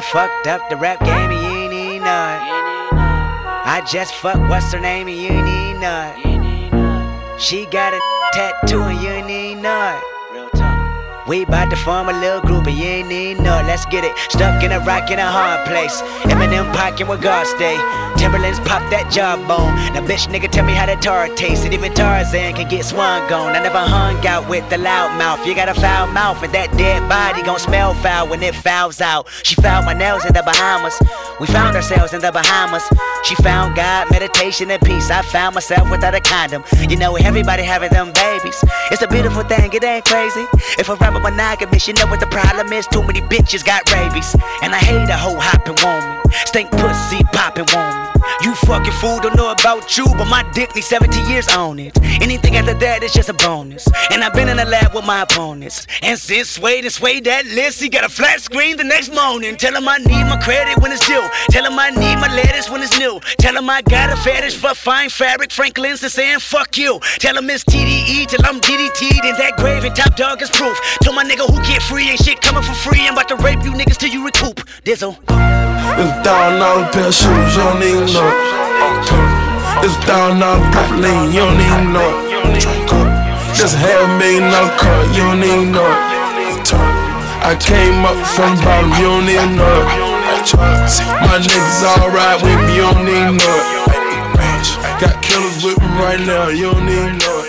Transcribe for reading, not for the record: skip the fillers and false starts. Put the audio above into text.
I fucked up the rap game and you ain't even know it. I just fucked what's her name and you ain't even know it. She got a tattoo and you ain't even know it. We bout to form a little group and you ain't even know it. Let's get it. Stuck in a rock in a hard place. Eminem pocket where God stay. Timberlands pop that jawbone. Now bitch nigga tell me how that tar tastes. And even Tarzan can get swung on. I never hung out with the loud mouth. You got a foul mouth and that dead body gon' smell foul when it fouls out. She found my nails in the Bahamas. We found ourselves in the Bahamas. She found God, meditation, and peace. I found myself without a condom. You know everybody having them babies. It's a beautiful thing, it ain't crazy. If I rap a monogamous, you know what the problem is. Too many bitches got rabies. And I hate a hoe hopping woman. Stink pussy popping woman. You fucking fool, don't know about you, but my dick needs 17 years on it. Anything after that is just a bonus. And I've been in the lab with my opponents. And since Sway that list, he got a flat screen the next morning. Tell him I need my credit when it's due. Tell him I need my lettuce when it's new. Tell him I got a fetish for fine fabric. Franklin's and saying fuck you. Tell him it's TDE till I'm DDT'd in that grave and top dog is proof. Tell my nigga who get free ain't shit coming for free. I'm about to rape you niggas till you recoup. Dizzle. It's $1,000 pair of shoes, you don't even know it. It's $1,000 purple lean, you don't even know it. Just $500,000 car, you don't even know it. I came up from the bottom, you don't even know it. My niggas alright with me, you don't even know it. Got killers with me right now, you don't even know it.